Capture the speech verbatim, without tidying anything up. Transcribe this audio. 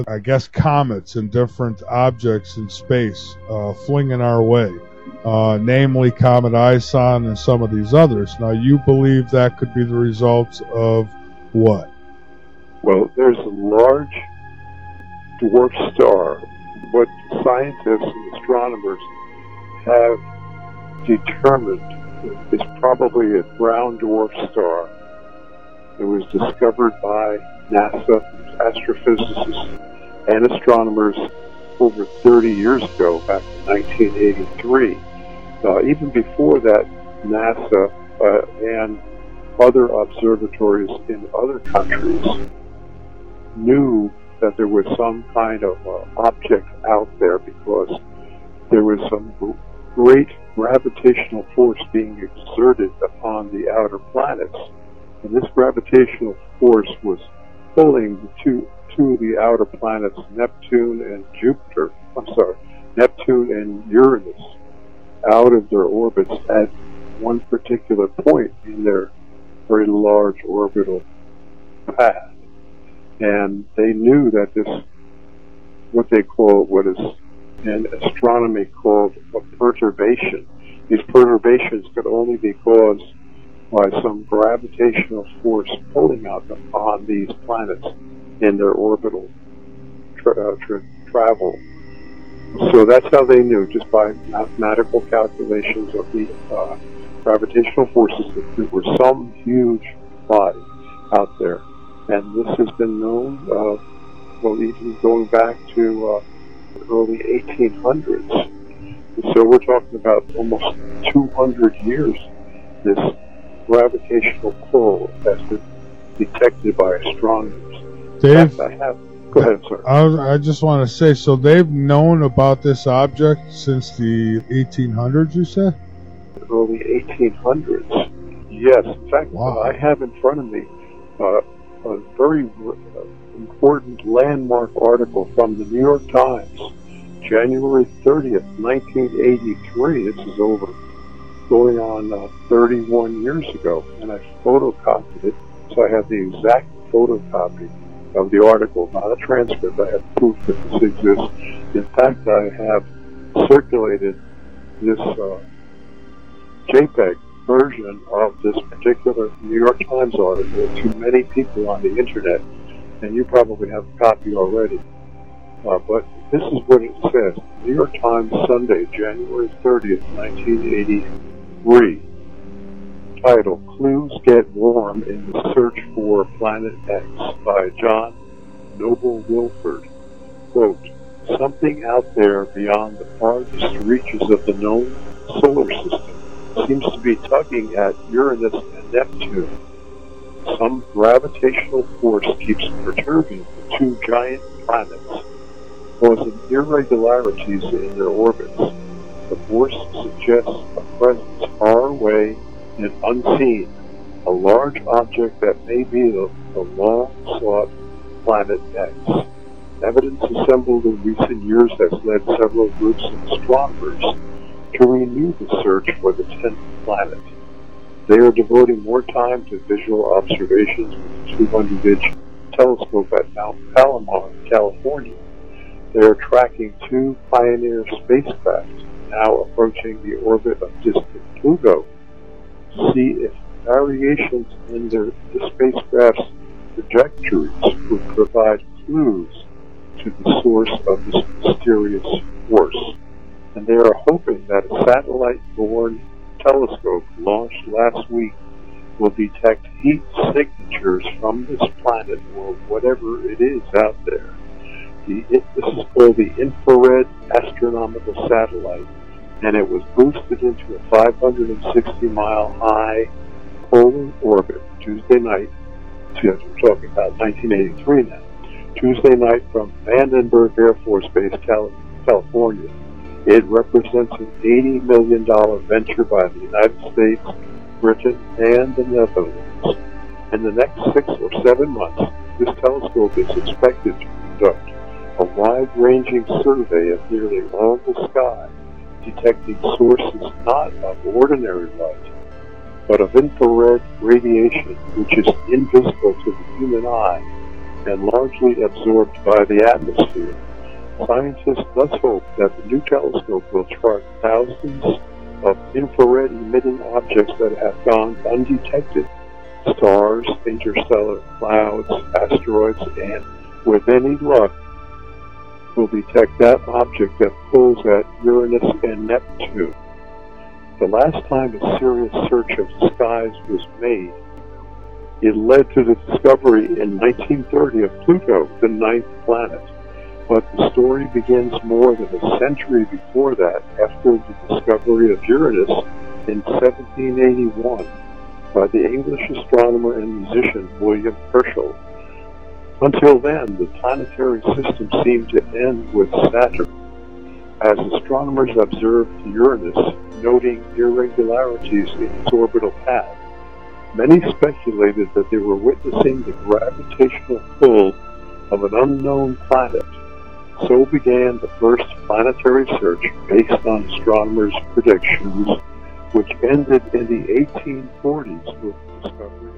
I guess, comets and different objects in space uh, flinging our way, uh, namely Comet Ison and some of these others. Now, you believe that could be the result of what? Well, there's a large dwarf star. What scientists and astronomers have determined is probably a brown dwarf star. It was discovered by NASA astrophysicists and astronomers over thirty years ago, back in nineteen eighty-three. Uh, even before that, NASA uh, and other observatories in other countries knew that there was some kind of uh, object out there because there was some great gravitational force being exerted upon the outer planets. And this gravitational force was pulling the two, two of the outer planets, Neptune and Jupiter, I'm sorry, Neptune and Uranus, out of their orbits at one particular point in their very large orbital path. And they knew that this, what they call, what is in astronomy called a perturbation. These perturbations could only be caused by some gravitational force pulling out upon these planets in their orbital tra- uh, tra- travel. So that's how they knew, just by mathematical calculations of the uh, gravitational forces, that there was some huge body out there. And this has been known, uh, well, even going back to uh, the early eighteen hundreds. So we're talking about almost two hundred years, this gravitational pull has been detected by astronomers. Dave, I have, go ahead, sir. I, I just want to say, so they've known about this object since the eighteen hundreds, you said? Early eighteen hundreds. Yes, in fact, wow. I have in front of me uh, a very important landmark article from the New York Times, January thirtieth, nineteen eighty-three. This is over going on uh, thirty-one years ago, and I photocopied it, so I have the exact photocopy of the article, not a transcript. I have proof that this exists. In fact, I have circulated this uh, JPEG version of this particular New York Times article to many people on the internet, and you probably have a copy already. Uh, but this is what it says. New York Times, Sunday, January thirtieth, nineteen eighty-three. Title, Clues Get Warm in the Search for Planet X by John Noble Wilford. Quote, something out there beyond the farthest reaches of the known solar system seems to be tugging at Uranus and Neptune. Some gravitational force keeps perturbing the two giant planets, causing irregularities in their orbits. The force suggests a presence far away and unseen, a large object that may be the, the long-sought Planet X. Evidence assembled in recent years has led several groups of astronomers to renew the search for the tenth planet. They are devoting more time to visual observations with the two hundred inch telescope at Mount Palomar, California. They are tracking two Pioneer spacecraft now approaching the orbit of distant Pluto to see if variations in their, the spacecraft's trajectories would provide clues to the source of this mysterious force. And they are hoping that a satellite-borne telescope launched last week will detect heat signatures from this planet or whatever it is out there. The, it, this is called the Infrared Astronomical Satellite, and it was boosted into a five hundred sixty mile high polar orbit Tuesday night. See, we're talking about nineteen eighty-three now. Tuesday night from Vandenberg Air Force Base, California. It represents an eighty million dollars venture by the United States, Britain, and the Netherlands. In the next six or seven months, this telescope is expected to conduct a wide-ranging survey of nearly all the sky, detecting sources not of ordinary light, but of infrared radiation, which is invisible to the human eye and largely absorbed by the atmosphere. Scientists thus hope that the new telescope will chart thousands of infrared-emitting objects that have gone undetected: stars, interstellar clouds, asteroids, and, with any luck, will detect that object that pulls at Uranus and Neptune. The last time a serious search of the skies was made, it led to the discovery in nineteen thirty of Pluto, the ninth planet. But the story begins more than a century before that, after the discovery of Uranus in seventeen eighty-one by the English astronomer and musician William Herschel. Until then, the planetary system seemed to end with Saturn, as astronomers observed Uranus, noting irregularities in its orbital path. Many speculated that they were witnessing the gravitational pull of an unknown planet. So began the first planetary search based on astronomers' predictions, which ended in the eighteen forties with the discovery